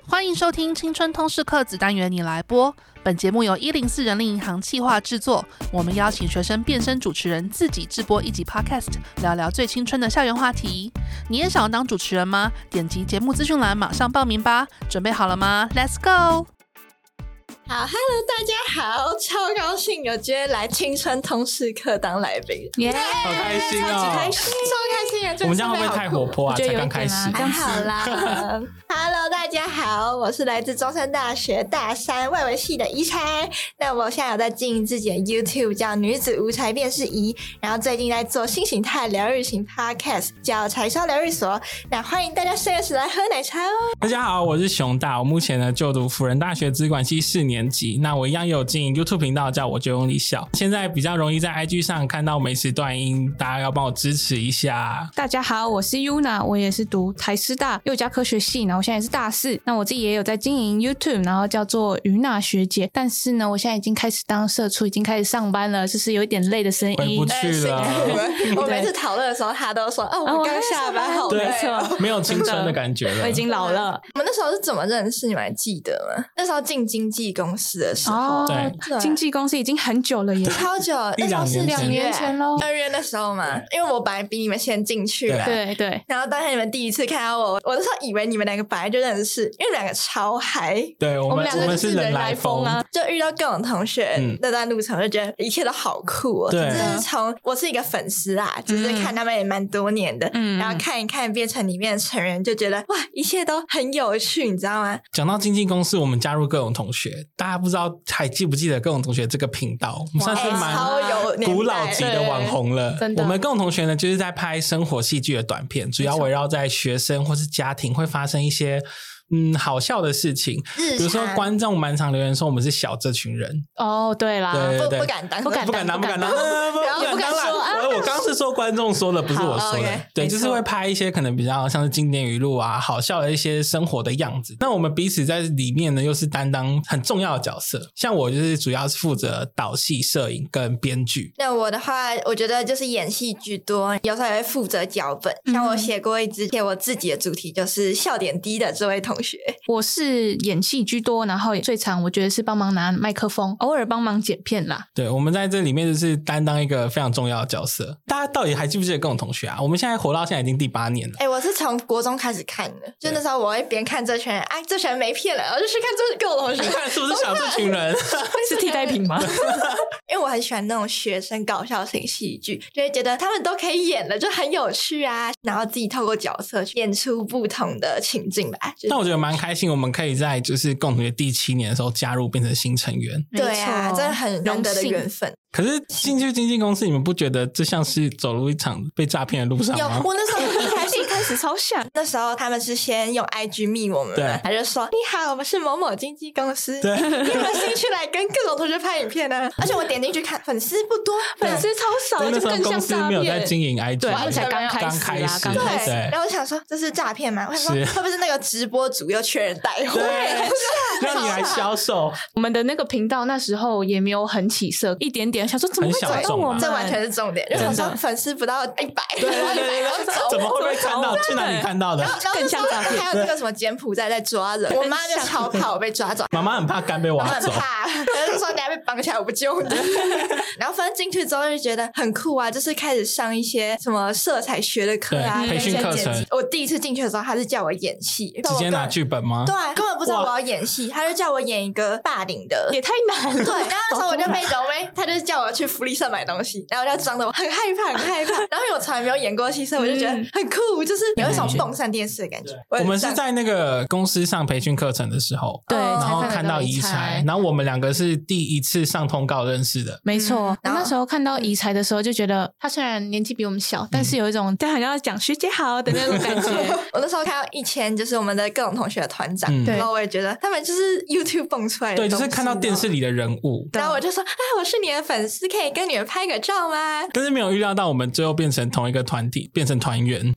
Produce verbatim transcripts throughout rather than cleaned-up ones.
欢迎收听青春通识课子单元你来播，本节目由一零四人力银行企划制作，我们邀请学生变身主持人自己制播一集 podcast， 聊聊最青春的校园话题。你也想要当主持人吗？点击节目资讯栏马上报名吧。准备好了吗？ Let's go。 好 ，Hello， 大家好，超高兴有机会来青春通识课当来宾， 耶、yeah ， 好开心哦， 超级开心，超开心的。 我们这样会不会太活泼啊？才刚开始， 还好啦。Hello， 大家好，我是来自中山大学大三外文系的宜才。那我现在有在经营自己的 YouTube， 叫女子无才便是宜，然后最近在做新形态疗愈型 Podcast， 叫柴烧疗愈所。那欢迎大家深夜时来喝奶茶哦。 大家好，我是熊大，我目前呢就读辅仁大学资管系四年级。那我一样也有经营 YouTube 频道，叫我就用力笑。现在比较容易在 I G 上看到美食短音，大家要帮我支持一下。 大家好，我是 Yuna， 我也是读台师大幼教科学系，然后我现在也是大四。那我自己也有在经营 YouTube， 然后叫做于娜学姐。但是呢，我现在已经开始当社畜，已经开始上班了，就是有一点累的声音。 回不去了。 我每次讨论的时候，他都说：“哦，我刚下班，好累哦。” 没有青春的感觉了。 我已经老了。 我们那时候是怎么认识？你们还记得吗？那时候进经纪公司的时候， 哦、对，经纪公司已经很久了耶， 超久， 那时候是两年前咯， 二月那时候嘛，因为我本来比你们先进去了， 对对。 然后当天你们第一次看到我，我那时候以为你们两个本来就认识，因为你们两个超嗨， 对我们两个是人来疯啊， 就遇到各种同学、嗯、那段路程，就觉得一切都好酷哦。 对， 就是从我是一个粉丝啊，就是看他们也蛮多年的，嗯，然后看一看变成里面的成员，就觉得哇，一切都很有趣，你知道吗？ 讲到经纪公司，我们加入各种同学，大家不知道还记不记得各种同学这个频道？我们算是蛮古老级的网红了。我们各种同学呢，就是在拍生活戏剧的短片，主要围绕在学生或是家庭会发生一些嗯，好笑的事情，比如说观众蛮常留言说我们是小这群人。 哦，对啦， 对对对， 不不敢当， 不敢不敢当， 不敢当，不敢当啦！我我刚刚是说观众说的，不是我说的。 okay, 对，就是会拍一些可能比较像是经典语录啊，好笑的一些生活的样子。那我们彼此在里面呢，又是担当很重要的角色。像我就是主要是负责导戏、摄影跟编剧。 那我的话，我觉得就是演戏居多，有时候也会负责脚本。像我写过一支写我自己的主题，就是笑点低的这位同学。 我是是演戏居多，然后最常我觉得是帮忙拿麦克风，偶尔帮忙剪片啦。 对，我们在这里面就是担当一个非常重要的角色。大家到底还记不记得各种同学啊？我们现在活到现在已经第八年了。 哎、欸，我是从国中开始看的，就那时候我会边看这群人，哎，这群人没骗了，我就去看这各种同学。 你看是不是小这群人？ 是替代品吗？ 因为我很喜欢那种学生搞笑型戏剧，就会觉得他们都可以演了，就很有趣啊。然后自己透过角色去演出不同的情境吧。 但我觉得蛮开心，我们可以在就是共同学第七年的时候加入变成新成员。 对啊，真的很难得的缘分。 可是进去经纪公司，你们不觉得这像是走入一场被诈骗的路上吗？ 有，我那时候一开始一开始超像， 那时候他们是先用 I G 密我们，对，他就说你好，我们是某某经纪公司， 对， 你有没有兴趣来跟各种同学拍影片呢？而且我点进去看，粉丝不多， 粉丝超少， 那时候公司没有在经营 I G， 对，才刚开始， 刚开始， 对。对然后我想说这是诈骗吗？我想说会不会是那个直播主又缺人带货， 让你来销售？ 我们的那个频道那时候也没有很起色，一点点，想说怎么会找到我们？ 这完全是重点，就想说粉丝不到一百， 对对对，怎么会被看到？去哪里看到的？ 更像诈骗。 还有那个什么柬埔寨在抓人，我妈就超怕我被抓走， 妈妈很怕肝被挖走， 很怕，她就说你还被绑起来，我不救你。然后反正进去之后就觉得很酷啊，就是开始上一些什么色彩学的课啊， 培训课程。 我第一次进去的时候，他是叫我演戏， 直接拿剧本吗？ 对，根本不知道我要演戏，他就叫我演一个霸凌的， 也太难了。 对，然后那时候我就被揉妹，他就叫我去福利社买东西，然后我就装的我很害怕，很害怕。然后因为我从来没有演过戏，所以我就觉得很酷，就是有一种蹦上电视的感觉。 我们是在那个公司上培训课程的时候， 对， 然后看到宜才，然后我们两个是第一次上通告认识的， 没错。然后那时候看到宜才的时候，就觉得他虽然年纪比我们小，但是有一种他好像要讲学姐好的那种感觉。 我那时候看到一千，就是我们的各种同学的团长，然后我也觉得他们就是 YouTube 蹦出来的， 对，就是看到电视里的人物。 然后我就说，哎，我是你的粉丝，可以跟你们拍个照吗？ 但是没有预料到我们最后变成同一个团体，变成团员。就比较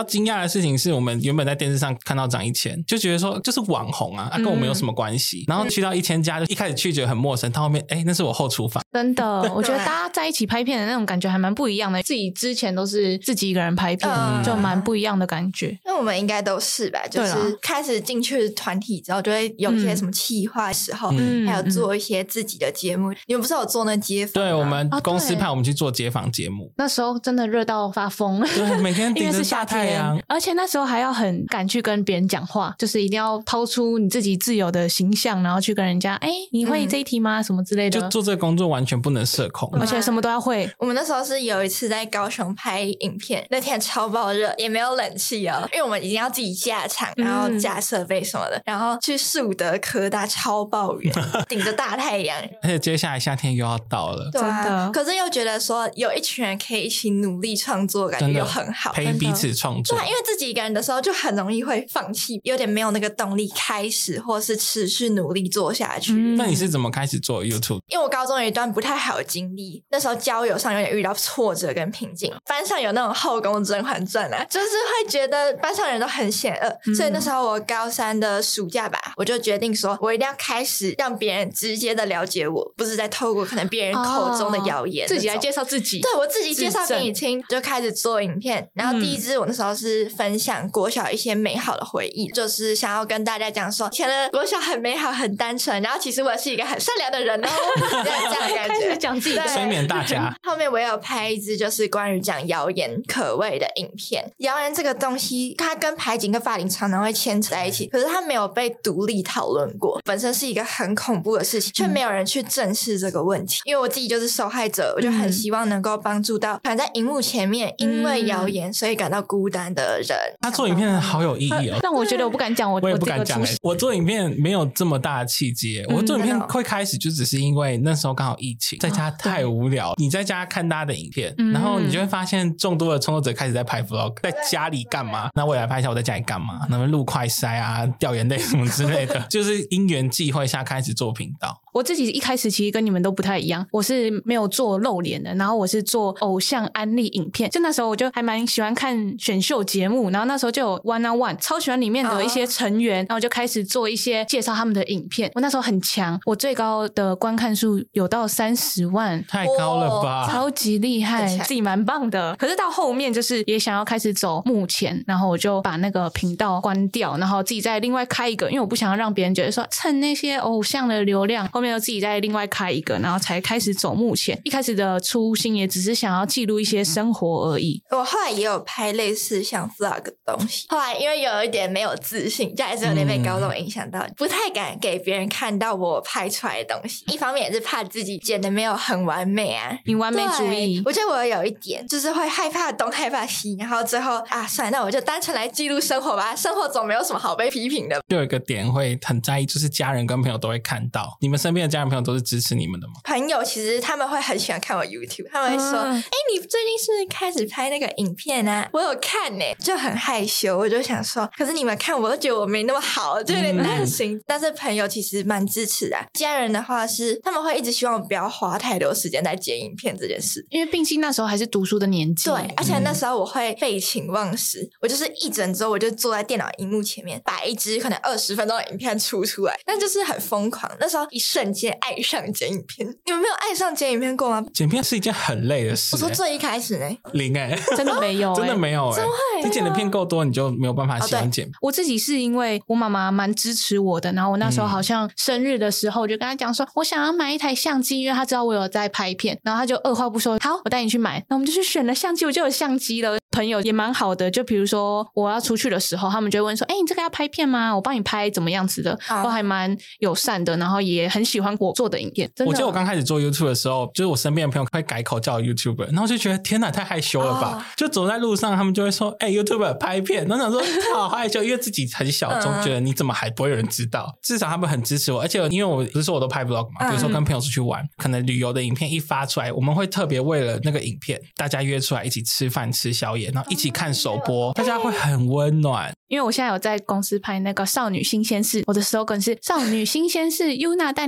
惊讶的事情是我们原本在电视上看到涨一千，就觉得说就是网红啊，啊跟我们有什么关系、嗯、然后去到一千家，就一开始去觉得很陌生，到后面哎，那是我后厨房。 真的我觉得大家在一起拍片的那种感觉还蛮不一样的，自己之前都是自己一个人拍片、嗯、就蛮不一样的感觉。 那我们应该都是吧，就是开始进去团体之后就会有一些什么企划的时候、嗯、还有做一些自己的节目、嗯、你们不是有做那街访？ 对，我们公司派我们去做街访节目、哦、 那时候真的热到发疯， 对，每天顶着大太阳， 而且那时候还要很敢去跟别人讲话，就是一定要抛出你自己自有的形象，然后去跟人家哎，你会这一题吗、嗯、什么之类的， 就做这个工作完全不能社恐， 而且什么都要会。 我们那时候是有一次在高雄拍影片，那天超爆热，也没有冷气哦，因为我们一定要自己架场，然后架设备什么的、嗯、然后去树德科大超爆远顶着大太阳而且接下来夏天又要到了， 对啊，可是又觉得说有一群人可以一起努力创作，感觉又很好， 陪彼此创作。 对啊，因为自己一个人的时候就很容易会放弃，有点没有那个动力开始或是持续努力做下去、 嗯、那你是怎么开始做 YouTube？ 因为我高中有一段不太好的经历，那时候交友上有点遇到挫折跟瓶颈，班上有那种后宫甄嬛传啊，就是会觉得班上人都很险恶、嗯、所以那时候我高三的暑假吧，我就决定说我一定要开始让别人直接的了解我，不是在透过可能别人口中的谣言、哦、 自己来介绍自己， 对，我自己介绍给你听，就开始做影片。然后第一支我那时候是分享国小一些美好的回忆、嗯、就是想要跟大家讲说以前的国小很美好很单纯，然后其实我是一个很善良的人哦这样的感觉， 开始讲自己的， 催眠大家。 后面我也有拍一支就是关于讲谣言可畏的影片，谣言这个东西它跟排警跟霸凌常常会牵扯在一起，可是它没有被独立讨论过，本身是一个很恐怖的事情，却没有人去正视这个问题、嗯、因为我自己就是受害者，我就很希望能够帮助到可能在荧幕前面因为谣言所以感到孤单的人。 他做影片好有意义哦， 但我觉得我不敢讲，我我也不敢讲、欸、我做影片没有这么大的契机、欸嗯、我做影片会开始就只是因为那时候刚好疫情，在家太无聊、哦、你在家看大家的影片、嗯、然后你就会发现众多的创作者开始在拍 vlog， 在家里干嘛，那我也来拍一下我在家里干嘛，那么录快筛啊掉眼泪什么之类的就是因缘际会下开始做频道。 我自己一开始其实跟你们都不太一样，我是没有做露脸的，然后我是做偶像安利影片，就那时候我就还蛮喜欢看选秀节目，然后那时候就有 One on One， 超喜欢里面的一些成员、oh. 然后就开始做一些介绍他们的影片。我那时候很强，我最高的观看数有到三十万， 太高了吧、 oh, 超级厉害，自己蛮棒的。可是到后面就是也想要开始走幕前，然后我就把那个频道关掉，然后自己再另外开一个，因为我不想要让别人觉得说蹭那些偶像的流量，后面又自己再另外开一个，然后才开始走幕前。一开始的初心也只是想要记录一些生活而已。 我后来也有拍类似像 vlog 的东西，后来因为有一点没有自信，就还是有点被高中影响到、嗯、不太敢给别人看到我拍出来的东西，一方面也是怕自己剪的没有很完美啊， 你完美主义。 我觉得我有一点就是会害怕东害怕西，然后最后啊算了，那我就单纯来记录生活吧，生活总没有什么好被批评的。 就有一个点会很在意，就是家人跟朋友都会看到，你们身边的家人朋友都是支持你们的吗？ 朋友其实他们会很喜欢看我 YouTube， 他们会说哎、嗯欸，你最近是不是开始拍那个影片啊？我有看耶、欸、就很害羞，我就想说可是你们看我都觉得我没那么好，就有点担心、嗯、但是朋友其实蛮支持的、啊、家人的话是他们会一直希望我不要花太多时间在剪影片这件事， 因为毕竟那时候还是读书的年纪。 对，而且那时候我会废寝忘食、嗯、我就是一整周我就坐在电脑荧幕前面摆一支可能二十分钟的影片出出来，但就是很疯狂，那时候一瞬间爱上剪影片。你们没有爱上剪影片过吗？ 剪片是一件很累的事、欸、 我说最一开始呢零哎、欸， 真的没有、欸、 真的没有哎、欸， 真会你剪的片够多你就没有办法喜欢剪、哦、 我自己是因为我妈妈蛮支持我的，然后我那时候好像生日的时候我就跟她讲说我想要买一台相机，因为她知道我有在拍片，然后她就二话不说好我带你去买，那我们就去选了相机，我就有相机了。朋友也蛮好的，就比如说我要出去的时候他们就会问说哎、欸，你这个要拍片吗？我帮你拍怎么样子的、啊、都还蛮友善的，然后也很喜欢我做的影片。真的， 我记得我刚开始做 YouTube 的时候，就是我身边的朋友会改口叫我 YouTuber， 然后就觉得天哪太害羞了吧、哦、就走在路上他们就会说哎、欸、YouTuber 拍片，然后想说好害羞因为自己很小众、嗯、觉得你怎么还不会有人知道，至少他们很支持我。而且因为我不是说我都拍 vlog 嘛，比如说跟朋友出去玩、嗯、可能旅游的影片一发出来，我们会特别为了那个影片大家约出来一起吃饭吃宵夜，然后一起看首播、嗯、大家会很温暖。 因为我现在有在公司拍那个少女新鲜事，我的 slogan 是少女新鲜事 Yuna 带你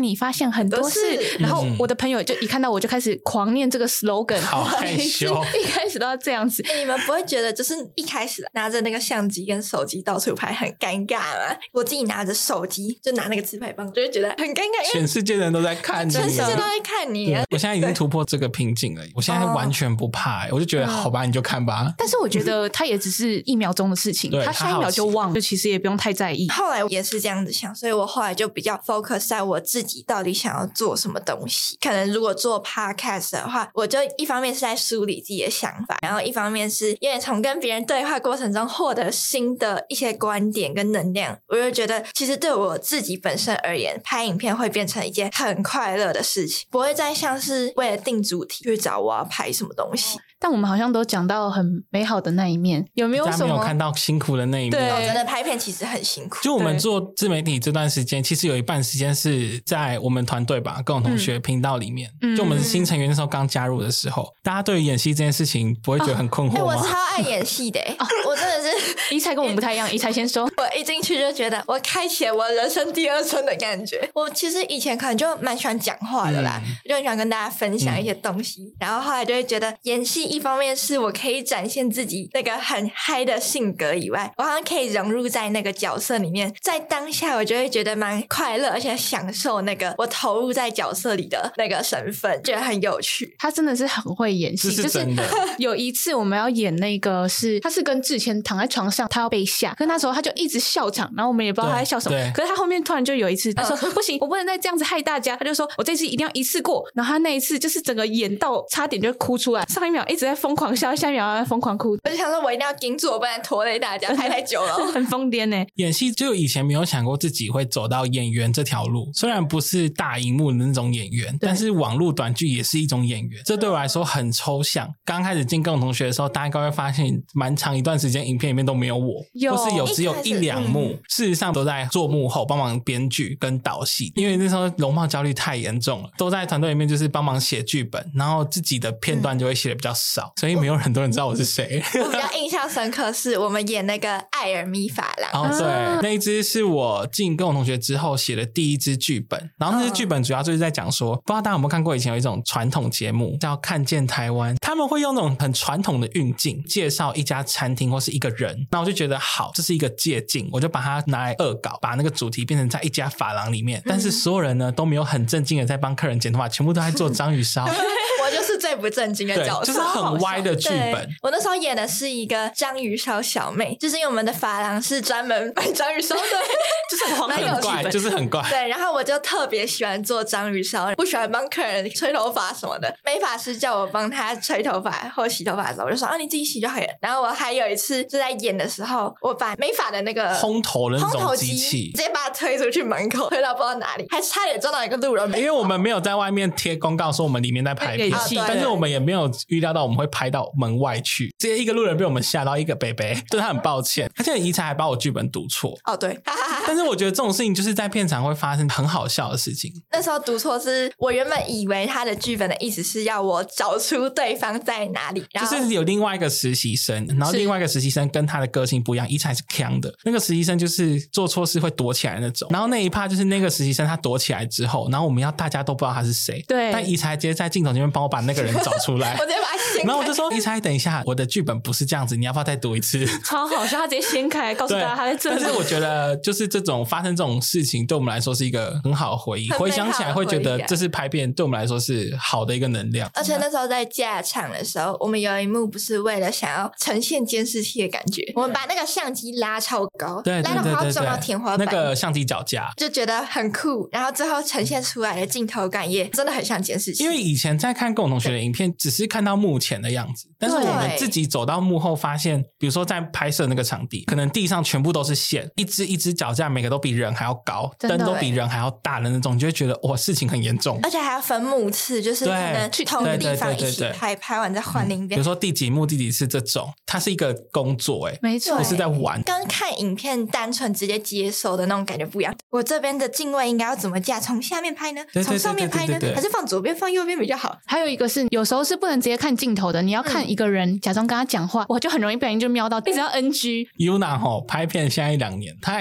你发现很多事。然后我的朋友就一看到我就开始狂念这个 slogan， 好害羞， 一开始都要这样子。 欸、你们不会觉得就是一开始拿着那个相机跟手机到处拍很尴尬吗？我自己拿着手机就拿那个自拍棒，就会觉得很尴尬， 全世界的人都在看你， 全世界都在看你。 我现在已经突破这个瓶颈了，我现在完全不怕、欸哦、我就觉得好吧，你就看吧。 但是我觉得它也只是一秒钟的事情，他下一秒就忘了，就其实也不用太在意。 后来也是这样子想，所以我后来就比较 focus 在我自己到底想要做什么东西。可能如果做 podcast 的话，我就一方面是在梳理自己的想法，然后一方面是因为从跟别人对话过程中获得新的一些观点跟能量，我就觉得其实对我自己本身而言，拍影片会变成一件很快乐的事情，不会再像是为了定主题去找我要拍什么东西。 但我们好像都讲到很美好的那一面，有没有什么？大家没有看到辛苦的那一面。 对，真的拍片其实很辛苦。 就我们做自媒体这段时间，其实有一半时间是在我们团队吧，跟我同学频道里面。嗯、就我们是新成员那时候刚加入的时候，大家对于演戏这件事情不会觉得很困惑吗？ 哦欸、我超爱演戏的、欸哦，我真的是。 宜才跟我们不太一样，宜才先说。 我一进去就觉得我开启了我人生第二春的感觉。我其实以前可能就蛮喜欢讲话的啦，嗯、就很喜欢跟大家分享一些东西，嗯、然后后来就会觉得演戏一方面是我可以展现自己那个很嗨的性格以外，我好像可以融入在那个角色里面，在当下我就会觉得蛮快乐，而且享受那个我投入在角色里的那个身份，觉得很有趣。 他真的是很会演戏， 这是真的。 就是有一次我们要演那个是，他是跟志谦躺在床上，他要被吓，可是那时候他就一直笑场，然后我们也不知道他在笑什么。可是他后面突然就有一次，他说、嗯、不行，我不能再这样子害大家，他就说我这次一定要一次过。然后他那一次就是整个演到差点就哭出来，上一秒一直在疯狂笑，下一秒在疯狂哭。 我就想说我一定要盯住，我不然拖累大家，拍太久了， 很疯癫欸。 演戏就以前没有想过自己会走到演员这条路，虽然不是大荧幕的那种演员，但是网络短剧也是一种演员，这对我来说很抽象。刚开始进跟我同学的时候，大家应该会发现蛮长一段时间影片里面都没有我，有或是有只有一两幕、嗯、事实上都在做幕后帮忙编剧跟导戏，因为那时候容貌焦虑太严重了，都在团队里面就是帮忙写剧本，然后自己的片段就会写的比较少、嗯、所以没有很多人知道我是谁。 我比较印象深刻是我们演那个艾尔米法郎， 哦对、啊、那一支是我进跟我同学之后写的第一支剧本，然后那支剧本主要就是在讲说、嗯、不知道大家有没有看过以前有一种传统节目叫看见台湾，他们会用那种很传统的运镜介绍一家餐厅或是一个人，那我就觉得好，这是一个借镜，我就把它拿来恶搞，把那个主题变成在一家发廊里面、嗯、但是所有人呢都没有很正经的在帮客人剪头发，全部都在做章鱼烧。 我就是最不正经的角色， 就是很歪的剧本。 我那时候演的是一个章鱼烧小妹，就是因为我们的发廊是专门卖章鱼烧的，就是很荒很怪，就是很怪。 对，然后我就特别喜欢做章鱼烧，不喜欢帮客人吹头发什么的。美发师叫我帮他吹头发或洗头发的时候，我就说啊，你自己洗就好了。然后我还有一次就在演的时候，我把美发的那个烘头的那种机器直接把它推出去门口，推到不知道哪里，还差点撞到一个路人。 因为我们没有在外面贴公告说我们里面在拍片， 啊、 但是我们也没有预料到我们会拍到门外去，直接一个路人被我们吓到一个北北，对他很抱歉。而且宜才还把我剧本读错。 哦，对， 但是我觉得这种事情就是在片场会发生很好笑的事情。 那时候读错是我原本以为他的剧本的意思是要我找出对方在哪里，然后就是有另外一个实习生，然后另外一个实习生跟他的个性不一样，宜才是强的，那个实习生就是做错事会躲起来那种。然后那一趴就是那个实习生他躲起来之后，然后我们要大家都不知道他是谁， 对， 但宜才直接在镜头前面帮我把那个人找出来。 我直接把他掀开， 然后我就说宜才等一下，我的剧本不是这样子，你要不要再读一次？ 超好笑，他直接掀开告诉大家他在这里。 但是我觉得就是这种发生这种事情对我们来说是一个很好的回忆，回想起来会觉得这是拍片对我们来说是好的一个能量。 而且那时候在架场的时候，我们有一幕不是为了想要呈现监视器的感觉，我们把那个相机拉超高， 对对对对对， 拉到快要撞到天花板， 那个相机脚架就觉得很酷，然后最后呈现出来的镜头感也真的很像监视器。 因为以前在看跟我同学的影片只是看到幕前的样子，但是我们自己走到幕后发现，比如说在拍摄那个场地，可能地上全部都是线，一只一只脚架每个都比人还要高，灯都比人还要大的那种，你就会觉得哇事情很严重， 而且还要分幕次，就是可能去同一个地方一起拍，拍完再换另一边、嗯、比如说第几幕第几次这种，它是一个工作耶， 没错， 不是在玩， 跟看影片单纯直接接收的那种感觉不一样。我这边的镜位应该要怎么架，从下面拍呢，从上面拍呢，还是放左边放右边比较好。 还有一个是有时候是不能直接看镜头的，你要看一个人、嗯、假装跟他讲话，我就很容易不小心就瞄到一直要 N G。 Yuna 吼拍片现在一两年，他还是会发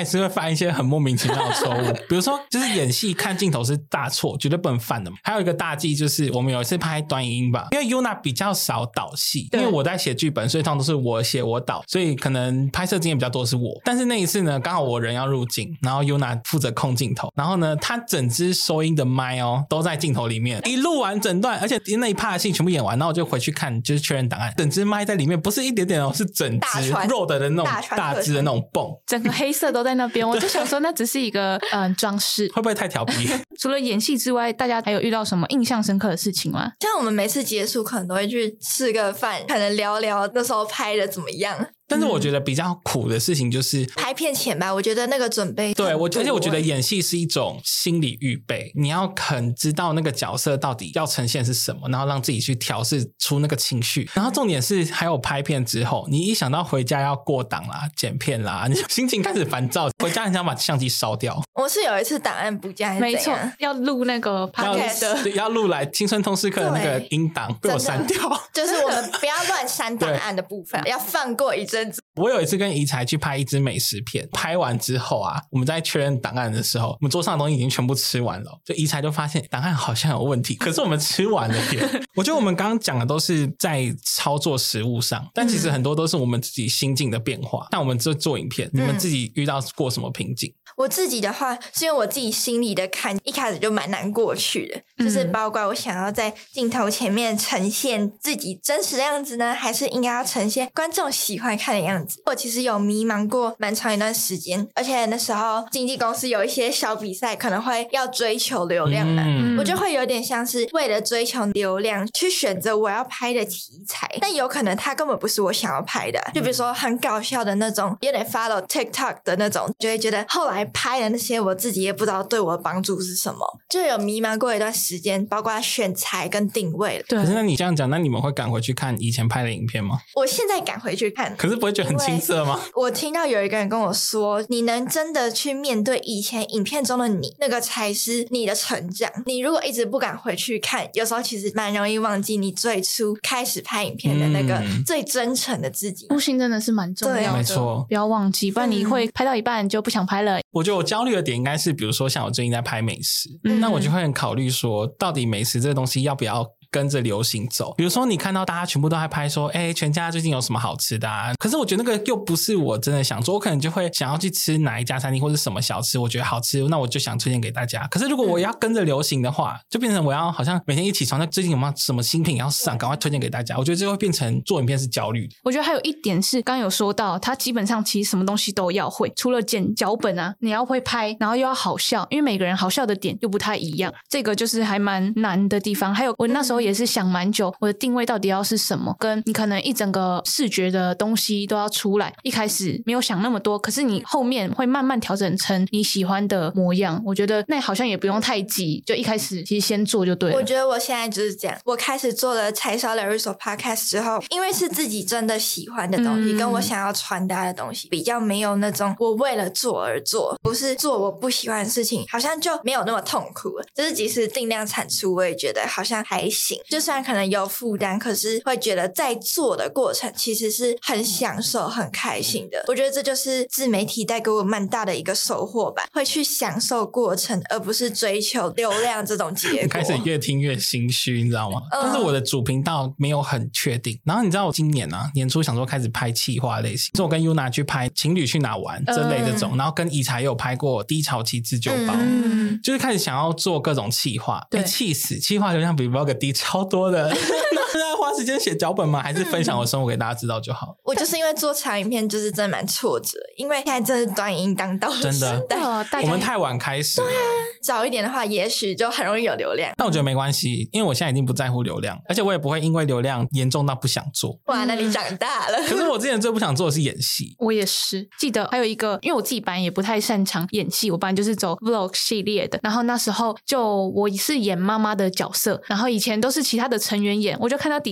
犯一些很莫名其妙的错误。比如说就是演戏看镜头是大错，绝对不能犯的嘛。还有一个大忌就是我们有一次拍短影音吧，因为 Yuna 比较少导戏，因为我在写剧本，所以通常都是我写我导，所以可能拍摄经验比较多是我。但是那一次呢，刚好我人要入镜，然后 Yuna 负责控镜头，然后呢他整支收音的麦哦都在镜头里面，一录完整段，而且那一 part 的戏全部演完，然后我就回去看就是确认档案，整支麦在里面，不是一点点哦，是整支 Rode 的那种大支的那种泵， 整个黑色都在那边。我就想说那只是一个嗯装饰， 会不会太调皮？ 除了演戏之外，大家还有遇到什么印象深刻的事情吗？ 像我们每次结束可能都会去吃个饭，可能聊聊那时候拍的怎么样。 但是我觉得比较苦的事情就是拍片前吧，我觉得那个准备， 对，我而且我觉得演戏是一种心理预备，你要肯知道那个角色到底要呈现是什么，然后让自己去调试出那个情绪。然后重点是还有拍片之后，你一想到回家要过档啦、剪片啦，你心情开始烦躁，回家很想把相机烧掉。 我是有一次档案不见， 没错，要录那个 podcast， 要, 要录来青春通识课的那个音档被我删掉， 就是我们不要乱删档案的部分，要放过一阵子。 我有一次跟宜才去拍一支美食片，拍完之后啊，我们在确认档案的时候，我们桌上的东西已经全部吃完了，就宜才就发现档案好像有问题，可是我们吃完了耶。我觉得我们刚刚讲的都是在操作实务上，但其实很多都是我们自己心境的变化。那我们这做影片，你们自己遇到过什么瓶颈？ 我自己的话是因为我自己心里的坎一开始就蛮难过去的，嗯、就是包括我想要在镜头前面呈现自己真实的样子呢，还是应该要呈现观众喜欢看的样子。我其实有迷茫过蛮长一段时间，而且那时候经纪公司有一些小比赛可能会要追求流量嘛、嗯、我就会有点像是为了追求流量去选择我要拍的题材，但有可能它根本不是我想要拍的，就比如说很搞笑的那种，有点 follow TikTok 的那种，就会觉得后来拍的那些我自己也不知道对我的帮助是什么，就有迷茫过一段时间，包括选材跟定位。 对，可是那你这样讲，那你们会赶回去看以前拍的影片吗？ 我现在赶回去看， 可是不会觉得很青涩吗？ 我听到有一个人跟我说，你能真的去面对以前影片中的你，那个才是你的成长。你如果一直不敢回去看，有时候其实蛮容易忘记你最初开始拍影片的那个最真诚的自己。 初心真的是蛮重要的， 没错， 不要忘记，不然你会拍到一半就不想拍了。 我觉得我焦虑的点应该是比如说像我最近在拍美食、嗯、那我就会很考虑说到底美食这个东西要不要跟着流行走。比如说你看到大家全部都在拍说哎、欸，全家最近有什么好吃的啊，可是我觉得那个又不是我真的想做，我可能就会想要去吃哪一家餐厅或者什么小吃我觉得好吃，那我就想推荐给大家。可是如果我要跟着流行的话、嗯、就变成我要好像每天一起床那最近有没有什么新品要上赶快推荐给大家，我觉得这会变成做影片是焦虑的。 我觉得还有一点是刚刚有说到他基本上其实什么东西都要会，除了剪脚本啊你要会拍，然后又要好笑，因为每个人好笑的点又不太一样，这个就是还蛮难的地方。还有我那时候也是想蛮久我的定位到底要是什么，跟你可能一整个视觉的东西都要出来，一开始没有想那么多，可是你后面会慢慢调整成你喜欢的模样，我觉得那好像也不用太急，就一开始其实先做就对了。 我觉得我现在就是这样，我开始做了柴烧疗愈所 podcast 之后，因为是自己真的喜欢的东西、嗯、跟我想要传达的东西，比较没有那种我为了做而做，不是做我不喜欢的事情，好像就没有那么痛苦了。就是即使定量产出我也觉得好像还行，就算可能有负担，可是会觉得在做的过程其实是很享受很开心的。我觉得这就是自媒体带给我蛮大的一个收获吧，会去享受过程而不是追求流量这种结果。 开始越听越心虚你知道吗、嗯、但是我的主频道没有很确定，然后你知道我今年啊年初想说开始拍企划类型，所以我跟 Yuna 去拍情侣去哪玩这类这种、嗯、然后跟宜才有拍过低潮期自救包、嗯、就是开始想要做各种企划，对，气死企划流量比 vlog 低超多的那要花时间写脚本吗？还是分享我生活给大家知道就好？ 我就是因为做长影片就是真的蛮挫折，因为现在真的短影音刚到的真的、哦、我们太晚开始。 对啊，早一点的话也许就很容易有流量。 但我觉得没关系，因为我现在已经不在乎流量，而且我也不会因为流量严重到不想做。 哇，那你长大了。 可是我之前最不想做的是演戏。 我也是，记得还有一个，因为我自己本来也不太擅长演戏，我本来就是走 vlog 系列的，然后那时候就我是演妈妈的角色，然后以前都是其他的成员演，我就看到底下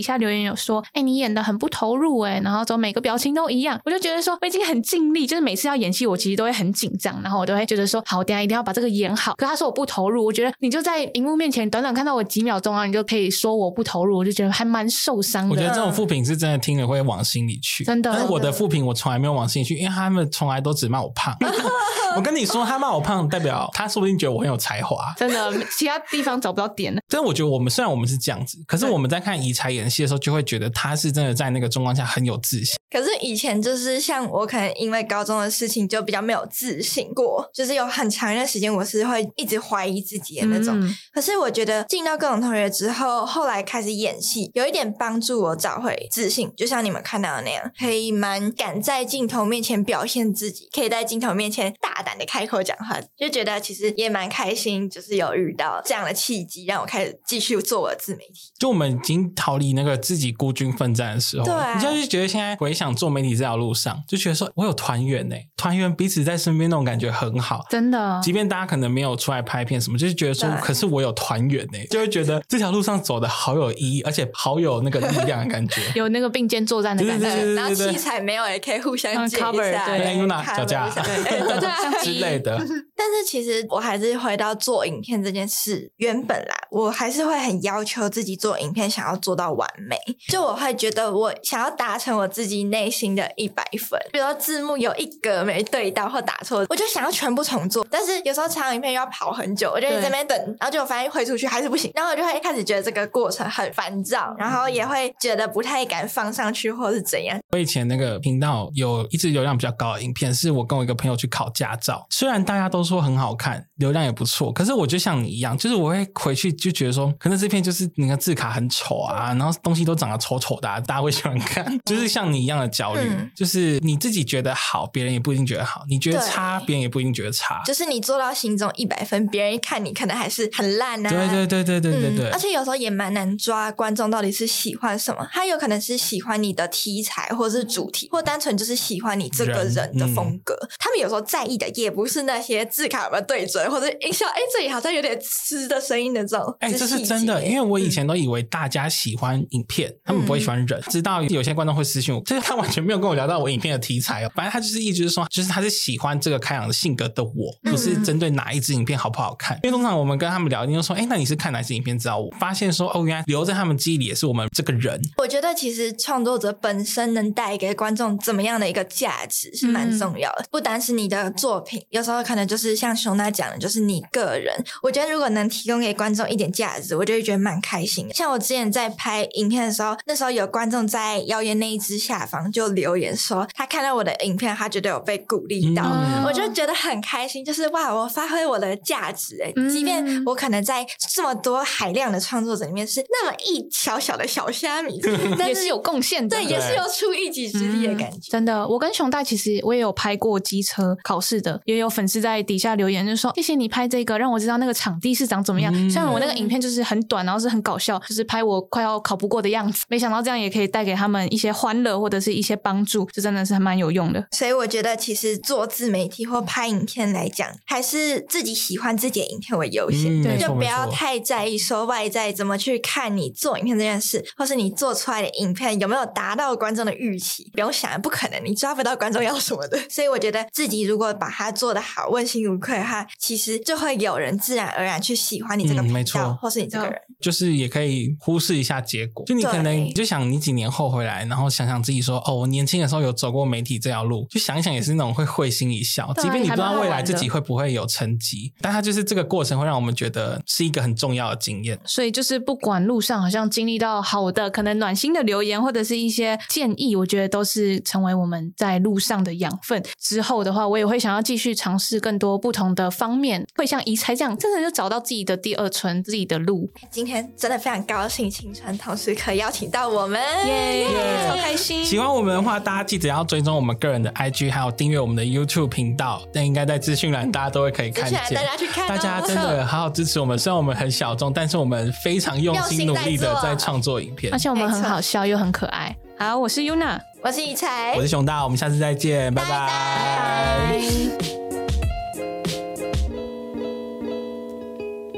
下留言有说，哎、欸，你演的很不投入哎、欸，然后之后每个表情都一样，我就觉得说我已经很尽力，就是每次要演戏我其实都会很紧张，然后我都会觉得说好，等一下一定要把这个演好。可是他说我不投入，我觉得你就在荧幕面前短短看到我几秒钟啊，你就可以说我不投入，我就觉得还蛮受伤的。 我觉得这种负评是真的听了会往心里去， 真的。 但是我的负评我从来没有往心里去，因为他们从来都只骂我胖。我跟你说，他骂我胖代表他说不定觉得我很有才华， 真的，其他地方找不到点。 但我觉得我们虽然我们是这样子，可是我们在看宜才演戏的时候，就会觉得他是真的在那个状况下很有自信。 可是以前就是像我可能因为高中的事情就比较没有自信过，就是有很长一段时间我是会一直怀疑自己的那种、嗯、可是我觉得进到各种同学之后，后来开始演戏有一点帮助我找回自信，就像你们看到的那样，可以蛮敢在镜头面前表现自己，可以在镜头面前大胆的开口讲话，就觉得其实也蛮开心，就是有遇到这样的契机让我开始继续做我的自媒体。 就我们已经逃离那个自己孤军奋战的时候， 对、啊、 你就觉得现在回想做媒体这条路上，就觉得说我有团员欸，团员彼此在身边那种感觉很好， 真的。 即便大家可能没有出来拍片什么，就是觉得说可是我有团员欸，就会觉得这条路上走的好有意义，而且好有那个力量的感觉有那个并肩作战的感觉。 对对对对对对， 然后器材没有也可以互相借一下、 cover 对 Yuna 脚架之类的。 但是其实我还是回到做影片这件事，原本啦我还是会很要求自己做影片想要做到完美，就我会觉得我想要达成我自己内心的一百分，比如说字幕有一格没对到或打错，我就想要全部重做。但是有时候长影片又要跑很久，我就在那边等，然后结果发现挥出去还是不行，然后我就会开始觉得这个过程很烦躁，然后也会觉得不太敢放上去或是怎样。 我以前那个频道有一支流量比较高的影片，是我跟我一个朋友去考驾照，虽然大家都说很好看，流量也不错，可是我就像你一样，就是我会回去就觉得说可能这片就是那个字卡很丑啊，然后东西都长得丑丑的、啊、大家会喜欢看，就是像你一样的焦虑、嗯、就是你自己觉得好别人也不一定觉得好，你觉得差别人也不一定觉得差， 就是你做到心中一百分，别人一看你可能还是很烂啊。 对对对对对对对、 嗯、而且有时候也蛮难抓观众到底是喜欢什么，他有可能是喜欢你的题材或是主题，或单纯就是喜欢你这个人的风格、嗯、他们有时候在意的也不是那些字卡有没有对准，或者音效哎这里好像有点吃的声音的这种。 哎、欸，这是真的，因为我以前都以为大家喜欢影片、嗯、他们不会喜欢人，直到有些观众会私讯我，就是他完全没有跟我聊到我影片的题材哦，反正他就是一直说就是他是喜欢这个开朗的性格的我，不是针对哪一支影片好不好看、嗯、因为通常我们跟他们聊天就说哎、欸，那你是看哪支影片知道我发现说哦，原来留在他们记忆里也是我们这个人。 我觉得其实创作者本身能带给观众怎么样的一个价值是蛮重要的、嗯、不单是你的作品，有时候可能就是像熊娜讲的就是你个人，我觉得如果能提供给观众一点价值，我就会觉得蛮开心的。像我之前在拍影片的时候，那时候有观众在谣言那一支下方就留言说他看到我的影片他觉得有被鼓励到、嗯、我就觉得很开心，就是哇我发挥我的价值、欸嗯、即便我可能在这么多海量的创作者里面是那么一小小的小虾米但是也是有贡献的， 对，也是有出一己之力的感觉、嗯、 真的。我跟熊大其实我也有拍过机车考试的，也有粉丝在底下留言就说谢谢你拍这个让我知道那个场地是长怎么样、嗯、像我那个影片就是很短然后是很搞笑，就是拍我快要考不过的样子，没想到这样也可以带给他们一些欢乐或者是一些帮助，这真的是还蛮有用的。 所以我觉得其实做自媒体或拍影片来讲，还是自己喜欢自己的影片为优先、嗯、对，就不要太在意说外在怎么去看你做影片这件事，或是你做出来的影片有没有达到观众的预期，不用想不可能你抓不到观众要什么的。所以我觉得自己如果把它做得好问心无愧的话，其实就会有人自然而然去喜欢你这个频道、嗯、或是你这个人， 就是也可以忽视一下结果，就你可能就想你几年后回来，然后想想自己说哦我年轻的时候有走过媒体这条路，就想一想也是那种会会心一笑，即便你不知道未来自己会不会有成绩，但它就是这个过程会让我们觉得是一个很重要的经验。 所以就是不管路上好像经历到好的可能暖心的留言或者是一些建议，我觉得都是成为我们在路上的养分。之后的话我也会想要继续尝试更多不同的方面，会像宜才这样真的就找到自己的第二春自己的路。 今天真的非常高兴青春同时可以邀请到我们， 耶、yeah, yeah, 超开心。 喜欢我们的话大家记得要追踪我们个人的 I G 还有订阅我们的 YouTube 频道，但应该在资讯栏大家都会可以看见， 大家去看、哦、 大家真的好好支持我们，虽然我们很小众，但是我们非常用心努力的在创作影片， 而且我们很好笑又很可爱。好，我是 Yuna， 我是宜才， 我是熊大，我们下次再见，拜拜，拜拜。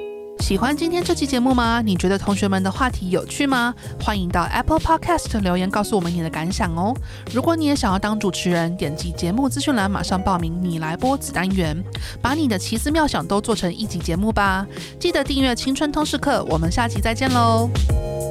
喜欢今天这期节目吗？你觉得同学们的话题有趣吗？欢迎到 Apple Podcast 留言告诉我们你的感想哦。如果你也想要当主持人，点击节目资讯栏马上报名你来播子单元，把你的奇思妙想都做成一集节目吧。记得订阅青春通识课，我们下期再见喽。